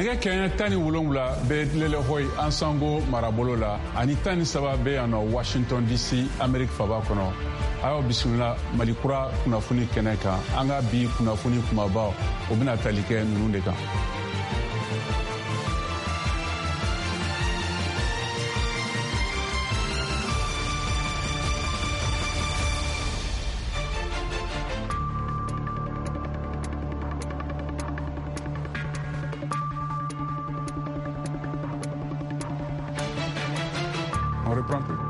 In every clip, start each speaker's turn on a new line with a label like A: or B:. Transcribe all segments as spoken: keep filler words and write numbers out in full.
A: nɛgɛ kɛɲɛ tan ni wolonwula bɛ lelehoi an sango marabolo la ani tan ni saba bɛ yan nɔ washington dc ameriki faba kɔnɔ a y'aw bisimila mali kura kunnafoni kɛnɛ kan an ka bi kunnafoni kumabaw o bɛna tali kɛ ninnu de kan. On reprend plus.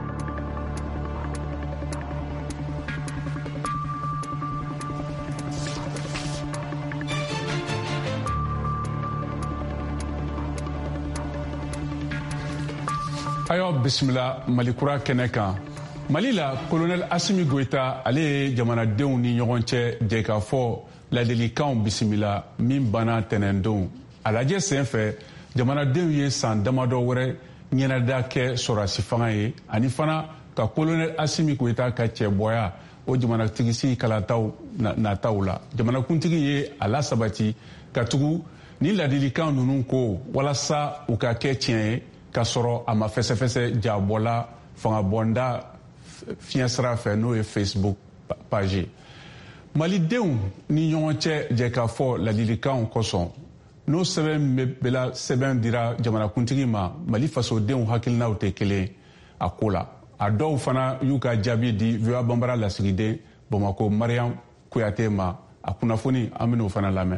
A: Ayo bisimila malikura kɛnɛ kan. Mali la colonel Assimi Goïta ale ye jamanadenw ni ɲɔgɔn cɛ jɛ ka fɔ ladilikanw bisimila min banna tɛnɛndon. A lajɛ sen fɛ jamanadenw ye san damadɔ wɛrɛ ɲɛnada kɛ sɔrɔdasi fanga ye ani fana ka colonel Assimi Goïta ka cɛbɔya o jamanatigisi kalataw nataw la. Jamanakuntigi ye a lasabati ka tugu ni ladilikan ninnu ko walasa u ka kɛ tiɲɛ ye ka sɔrɔ a ma fɛsɛfɛsɛ jabɔla fangabɔnda fiɲɛ sira fɛ n'o ye Facebook page. Malidenw ni ɲɔgɔn cɛ jɛ ka fɔ ladilikanw kosɔn n'o sɛbɛn bɛla sɛbɛn dira jamanakuntigi ma Mali fasodenw hakilinaw tɛ kelen a ko la. A dɔw fana y'u ka jaabi di V O A Banbara lasigiden Bamakɔ Mariam Kuyate ma a kunnafoni an bɛn'o fana lamɛn.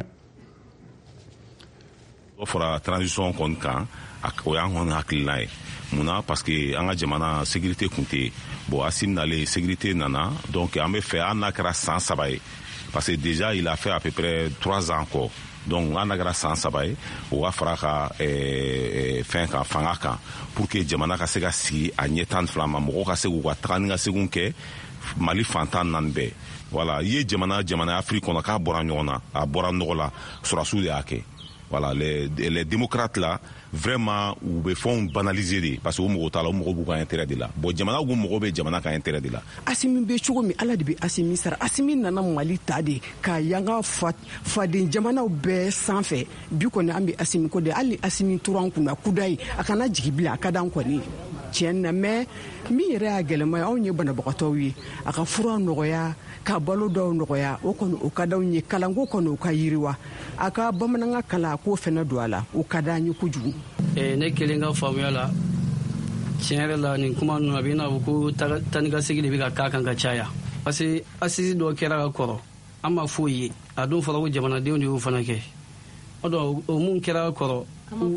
B: O fɔra transition kɔni kan o y'an kɔni hakilina ye mun na parce que an ka jamana sécurité kun tɛ bon Assimi nalen sécurité nana donc an bɛ fɛ an n'a kɛra san saba ye parce que déjà il a fait à peu près trois ans kɔ donc an n'a kɛra san saba ye o ka fara ka fɛn kan fanga kan pour que jamana ka se ka sigi a ɲɛ tan ni fila ma mɔgɔw ka se k'u ka taga ni ka segin kɛ Mali fantan naani bɛɛ voilà i ye jamana jamana Afrique kɔnɔ k'a bɔra ɲɔgɔn na a bɔra nɔgɔ la sɔrɔdasiw de y'a kɛ. Voilà, les, les démocrates là, vraiment, ou be font banaliser parce que o mogo tala o mogo bu ka intérêt de la. Bon jamana go mogo be jamana ka intérêt de la.
C: Assimi be cogo mi ala de be Assimi sara. Assimi nana Mali ta de ka yanga fat faden jamana bɛɛ sanfɛ. Bi kɔni an be Assimi ko de ali Assimi turan kunna kudai akana jigi bila akadan kɔni. Tiɲɛ na mais min yɛrɛ y'a gɛlɛma ye anw ye banabagatɔw ye a ka fura nɔgɔya ka balo dɔw nɔgɔya o kɔni o ka d'anw ye kalanko kɔni o ka yiriwa a ka bamanankan kalan k'o fɛnɛ don a la o ka d'an ye kojugu.
D: Ne kelen ka faamuya la tiɲɛ yɛrɛ la nin kuma ninnu a bɛ n'a fɔ ko taa ni ka segin de bɛ ka k'a kan ka caya parce que assise dɔ kɛra ka kɔrɔ an ma foyi ye a dun fɔra ko jamanadenw de y'o fana kɛ o dɔn o mun kɛra ka kɔrɔ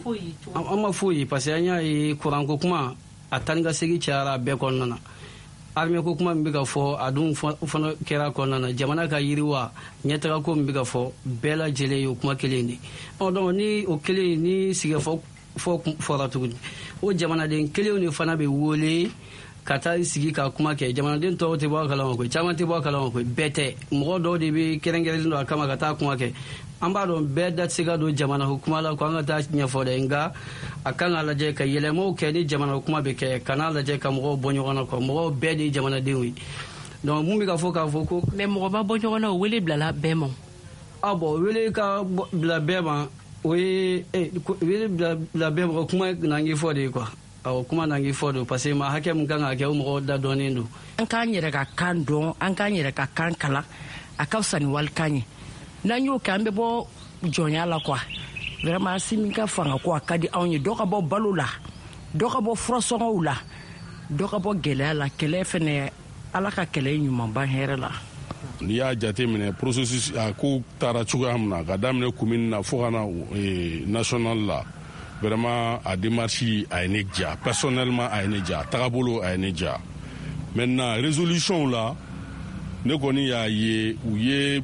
D: an ma foyi ye parce que an y'a ye kuranko kuma a taa ni ka segin cayara bɛɛ kɔnɔna na armée ko kuma min bɛ ka fɔ a dun fana kɛra kɔnɔna na jamana ka yiriwa ɲɛtaga ko min bɛ ka fɔ bɛɛ lajɛlen ye o kuma kelen de ɔ donc ni o kelen ni sigifɔ fɔra tuguni o jamanaden kelenw de fana bɛ wele ka taa sigi ka kuma kɛ jamanaden tɔw tɛ bɔ a kalama koyi caman tɛ bɔ a kalama koyi bɛɛ tɛ mɔgɔ dɔw de bɛ kɛrɛnkɛrɛnlen don a kama ka taa kuma kɛ an b'a dɔn bɛɛ da tɛ se ka don jamana hukuma la ko an ka taa ɲɛfɔ dɛ nka a kan ka lajɛ ka yɛlɛmaw kɛ ni jamana hukuma bɛ kɛ ka n'a lajɛ ka mɔgɔw bɔ ɲɔgɔn na kɔ mɔgɔw bɛɛ de ye jamanadenw ye donc mun bɛ ka fɔ k'a fɔ ko.
E: mais mɔgɔ ma bɔ ɲɔgɔn na o wele bilala bɛɛ ma.
D: ah bon wele ka bila bɛɛ ma o ye wele bila bɛɛ ma o kuma n'an fɔ de ye quoi. O kuma n'an fɔ de parce que ma hakɛ mun kan ka kɛ o mɔgɔw da dɔnnen don.
E: an k'an yɛrɛ ka kan dɔn an k'an yɛrɛ ka kan kalan a ka fisa ni walikan ye n'an y'o kɛ an bɛ bɔ jɔnya la quoi vraiment Assimi ka fanga ko a ka di anw ye dɔ ka bɔ balo la dɔ ka bɔ furasɔngɔw la dɔ ka bɔ gɛlɛya la kɛlɛ fɛnɛ ala ka kɛlɛ ɲumanba hɛrɛ la.
F: n'i y'a jate minɛ processus a ko taara cogoya min na ka daminɛ commune na fo ka na national la vraiment a démarche a ye ne diya personnellement a ye ne diya tagabolo a ye ne diya maintenant résolution la ne kɔni y'a ye u ye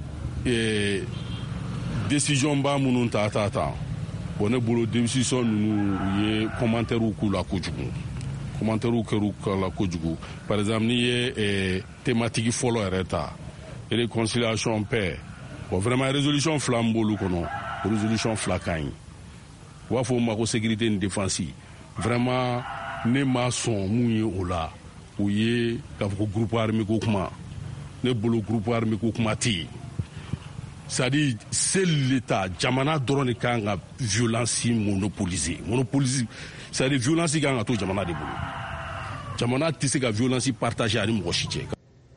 F: décision ba minnu ta ta ta bon ne bolo décision ninnu u ye commentaire k'u la kojugu commentaire kɛr'u la kojugu par exemple n'i ye thématique fɔlɔ yɛrɛ ta réconciliation paix bon vraiment résolution fila min b'olu kɔnɔ résolution fila ka ɲi u b'a fɔ o ma ko sécurité ni défense vraiment ne ma sɔn mun ye o la o ye k'a fɔ ko groupe armé ko kuma ne bolo groupe armé ko kuma tɛ yen c'est-à-dire c'est l'État jamana dɔrɔn de kan ka violence monopoliser monopoliser c'est-à-dire violence kan ka to jamana de bolo jamana tɛ se ka violence partager ani mɔgɔ si cɛ.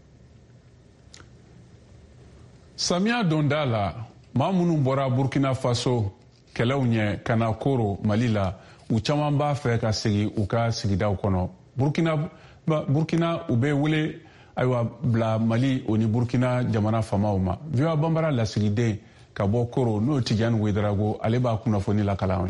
A: Samiya donda la maa minnu bɔra Burkina Faso kɛlɛw ɲɛ ka na Koro Mali la u caman b'a fɛ ka segin u ka sigidaw kɔnɔ. Burkina Burkina u bɛ wele ayiwa bila Mali o ni Burkina jamana famaw ma. Viwa Bambara lasigiden ka bɔ Koro n'o Tijani Wederago ale b'a kunnafoni la kalan ye.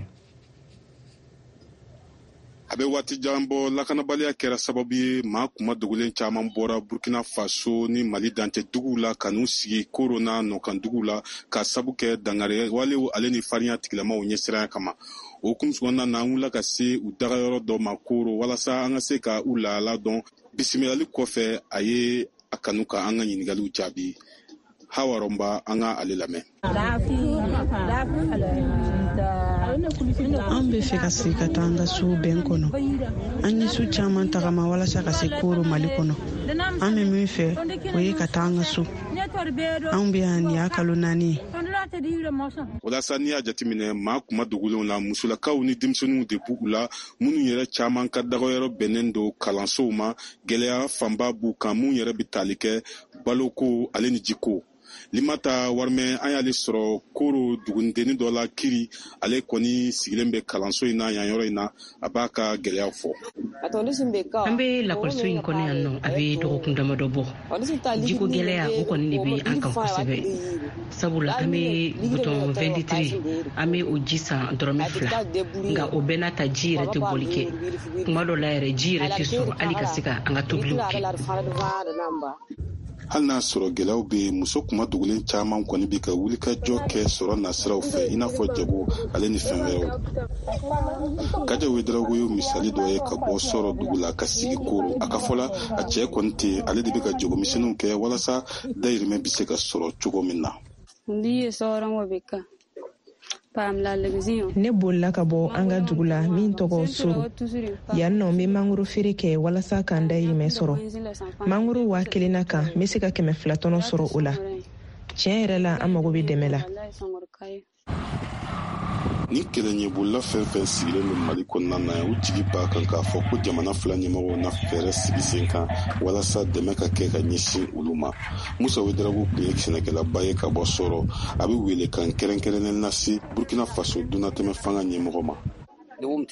G: A bɛ waati jan bɔ lakanabaliya kɛra sababu ye maa kuma dogolen caman bɔra Burkina Faso ni Mali dantɛ duguw la ka n'u sigi Koro n'a nɔkan duguw la ka sabu kɛ dangare walew ale ni farinya tigilamaw ɲɛsiranya kama. O hukumu kɔnɔna na an wulila ka se u dagayɔrɔ dɔ ma Koro walasa an ka se ka u lahala dɔn. Bisimilali kɔfɛ a ye a kanu ka an ka ɲiningaliw jaabi. Hawa Romba an ka ale lamɛn.
H: An bɛ fɛ ka se ka taa an ka so bɛn kɔnɔ. An ye su caman tagama walasa ka se Koro Mali kɔnɔ. An bɛ min fɛ o ye ka taa an ka so. An bɛ yan nin y'a kalo naani ye.
G: Walasa n'i y'a jateminɛ maa kuma dogolenw la musolakaw ni denmisɛnninw de b'u la minnu yɛrɛ caman ka dagayɔrɔ bɛnnen don kalansow ma gɛlɛya fanba b'u kan minnu yɛrɛ bɛ tali kɛ baloko ale ni jiko. Limata Warmɛ an y'ale sɔrɔ Koro dugudenni dɔ la Kiri ale kɔni sigilen bɛ kalanso in na yan yɔrɔ in na a b'a ka gɛlɛyaw fɔ.
I: An bɛ lakɔliso in kɔnɔ yan nɔ a bɛ dɔgɔkun damadɔ bɔ. Jiko gɛlɛya o kɔni de bɛ an kan kosɛbɛ. Sabula an bɛ butɔn vingt-trois an bɛ o ji san dɔrɔmɛ fila nka o bɛɛ n'a ta ji yɛrɛ tɛ bɔli kɛ. Kuma dɔ la yɛrɛ ji yɛrɛ tɛ sɔrɔ hali ka se ka an ka tobiliw kɛ.
G: Hali n'a sɔrɔ gɛlɛyaw bɛ muso kuma dogolen caman kɔni bɛ ka wuli ka jɔ kɛ sɔrɔ nasiraw fɛ i n'a fɔ jago ale ni fɛn wɛrɛw. Kaja Wederago ye misali dɔ ye ka bɔ sɔrɔ dugu la ka sigi Koro a ka fɔ la a cɛ kɔni tɛ ale de bɛ ka jagomisɛnninw kɛ walasa dayirimɛ bɛ se ka sɔrɔ cogo min na.
J: Ne bolila ka bɔ an ka dugu la min tɔgɔ Soro. Yan nɔ n bɛ mangoro feere kɛ walasa k'an dayirimɛ sɔrɔ. Mangoro waa kelen na kan n bɛ se ka kɛmɛ fila tɔnɔ sɔrɔ o la. Tiɲɛ yɛrɛ la an mago bɛ dɛmɛ la.
G: Ni kɛlɛɲɛbolila fɛn fɛn sigilen bɛ Mali kɔnɔna na u jigi b'a kan k'a fɔ ko jamana fila ɲɛmɔgɔw na fɛɛrɛ sigi sen kan walasa dɛmɛ ka kɛ ka ɲɛsin olu ma. Musa Wederago tun ye sɛnɛkɛlaba ye ka bɔ Sɔrɔ a bɛ wele kan kɛrɛnkɛrɛnnen lase Burkina Faso dunatɛmɛ fanga ɲɛmɔgɔ ma.
K: An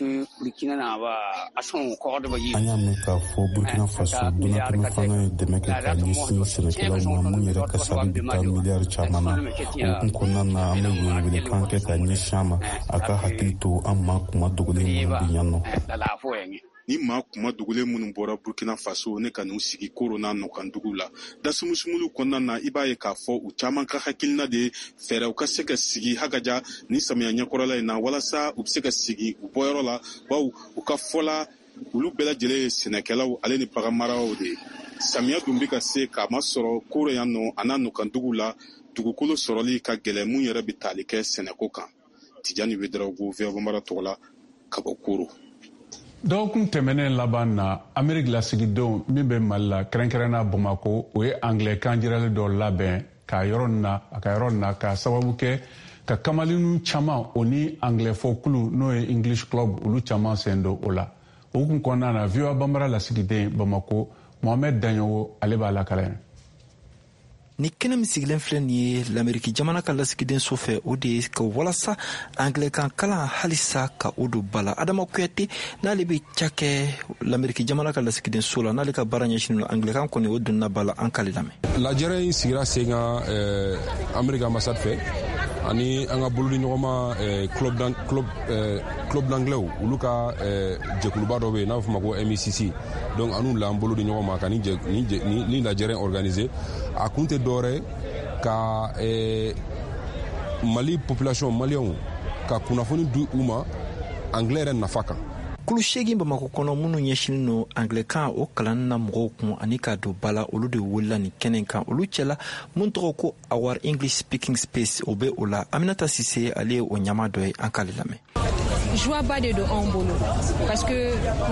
K: y'a mɛn k'a fɔ Burkina Faso dunatɛmɛ fanga ye dɛmɛ kɛ ka ɲɛsin sɛnɛkɛlaw ma mun yɛrɛ kasari bɛ taa miliyari caman na. O hukumu kɔnɔna na an bɛ welewelekan kɛ ka ɲɛsin a ma a ka hakili to an maa kuma dogolen minnu bɛ yan nɔ.
G: Ni maa kuma dogolen minnu bɔra Burkina Faso ne ka n'u sigi Koro n'a nɔkan dugu la dasumusumulu kɔnɔna na i b'a ye k'a fɔ u caman ka hakilina de fɛɛrɛw ka se ka sigi hakaja ni samiya ɲɛkɔrɔla in na walasa u bɛ se ka sigi u bɔyɔrɔ la bawo u ka fɔla olu bɛɛ lajɛlen ye sɛnɛkɛlaw ale ni baganmaraw de ye. Samiya dun bɛ ka se k'a ma sɔrɔ Koro yan nɔ a n'a nɔkan dugu la dugukolo sɔrɔli ka gɛlɛn mun yɛrɛ bɛ tali kɛ sɛnɛko kan. Tijani Wederago Viwa Bambara tɔgɔ la ka bɔ Koro.
A: Dɔgɔkun tɛmɛnen laban na Ameriki lasigidenw min bɛ Mali la kɛrɛnkɛrɛnna Bamako o ye Anglɛkan jirali dɔ labɛn ka yɔrɔ na a ka yɔrɔ na ka sababu kɛ ka kamalinu caman o ni Anglɛfɔ kulu n'o ye English Club olu caman sen don o la. O hukumu kɔnɔna na Viwa Bambara lasigiden Bamako Mohamed Danyogo ale b'a lakalen.
L: Ni kɛnɛ min sigilen filɛ nin ye l'Amérique jamana ka lasigiden so fɛ o de ye ka walasa Anglɛkan kalan halisa ka o don bala. Adama Kuyate n'ale bɛ ca kɛ l'Amérique jamana ka lasigiden so la n'ale ka baara ɲɛsinnen don Anglɛkan kɔni o donna bala an k'ale lamɛn.
F: Lajɛrɛ in sigira sen kan Amérique ambassade fɛ ani an ka bolodi ɲɔgɔnma club club club d'anglais olu ka jɛkuluba dɔ bɛ yen n'a bɛ fɔ o ma ko M E C C donc anu la an bolo di ɲɔgɔn ma ka ni ni lajɛrɛ organiser a kun tɛ dɔwɛrɛ ka Mali population maliyɛnw ka kunnafoni di u ma anglais yɛrɛ nafa kan.
L: Kulu seegin Bamako kɔnɔ minnu ɲɛsinnen don Anglɛkan o kalan na mɔgɔw kun ani k'a don bala olu de wulila nin kɛnɛ kan olu cɛla mun tɔgɔ ko Our English Speaking Space o bɛ o la Aminata Sise ale ye o ɲama dɔ ye an k'ale lamɛn.
M: Joie ba de don anw bolo parce que